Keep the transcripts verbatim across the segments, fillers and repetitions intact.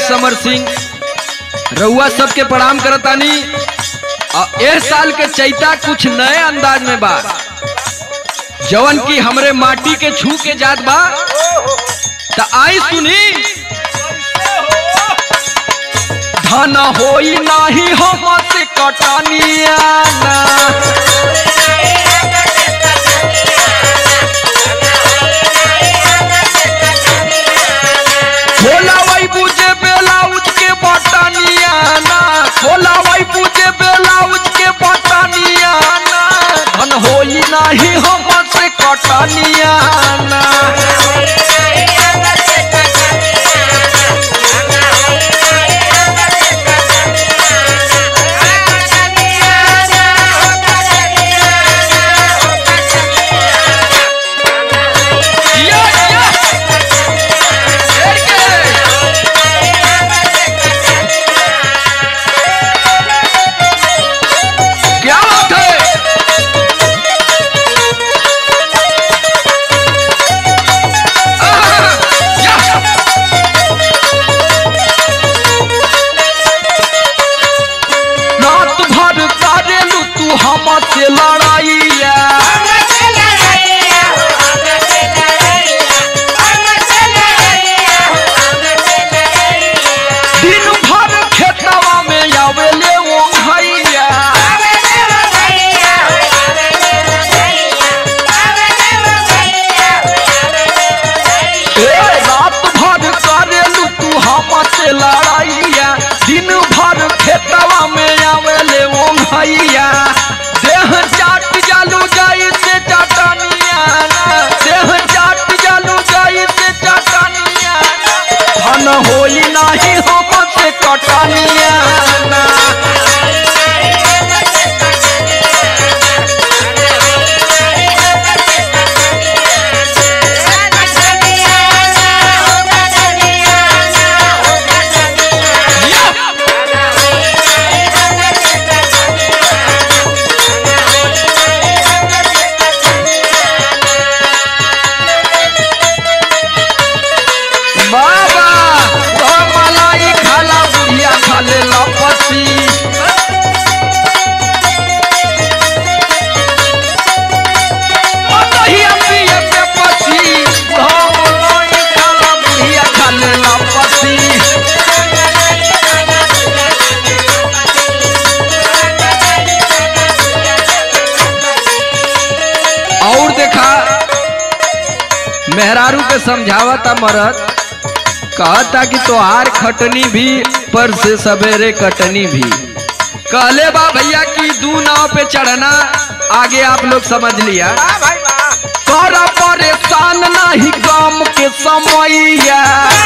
समर सिंह रउआ सबके प्रणाम करतानी। और ए साल के चैता कुछ नए अंदाज में बा जवन की हमरे माटी के छू के जात बा। त आई सुनी धन होई नाही हम से कटनिया ना भोला वही पूजे बेलाउज के बटनिया ना भोला वही पूजे बेलाउज के बटनिया ना धन होई नाही हम से कटनिया ना से लड़ाइया दिन भर खेतवा में आवेले वो भैया रात भर करेलू तू हम से लड़ाइया दिन भर खेतवा में आवेले वो भैया देह चाट जालू जाई से चटनिया ना देह चाट जालू जाई से चटनिया ना धन होई नाही हम से कटनिया ना और देखा मेहरारू के समझावता मरद कहता कि तोहार खटनी भी पर से सवेरे कटनी भी कहले बा भैया कि दू नाव पे चढ़ना आगे आप लोग समझ लिया तोरा परेशान नहीं काम के समैया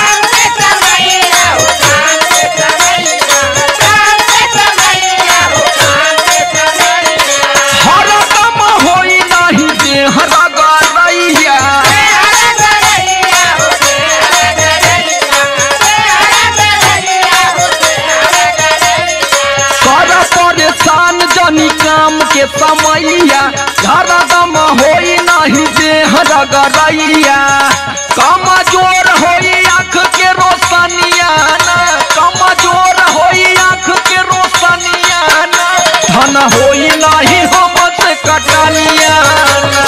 हरदम होई नहीं देह रगड़ैया कर परेशान जनी काम के समैया हरदम होई नहीं देह रगड़ैया कमजोर होई आँख के रोशनिया ना कमजोर होई आँख के रोशनिया ना धन होई नहीं हम से कटनिया ना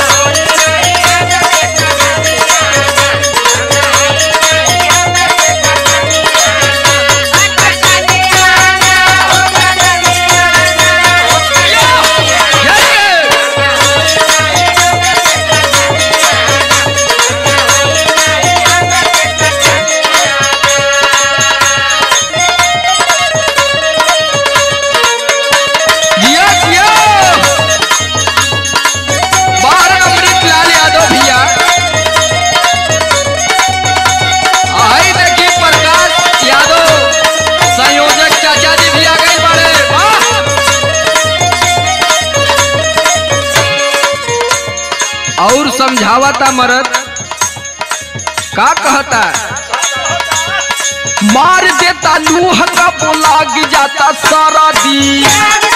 और समझावता मरद का कहता मार देता लूह का लाग जाता सारा दी